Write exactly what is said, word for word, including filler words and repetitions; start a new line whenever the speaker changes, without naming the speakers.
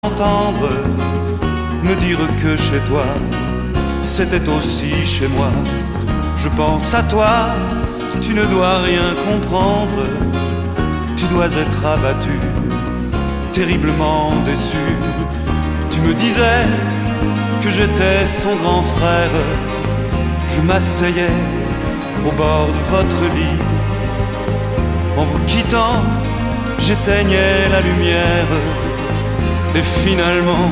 Entendre me dire que chez toi c'était aussi chez moi. Je pense à toi, tu ne dois rien comprendre. Tu dois être abattu, terriblement déçu. Tu me disais que j'étais son grand frère. Je m'asseyais au bord de votre lit. En vous quittant, j'éteignais la lumière. Et finalement,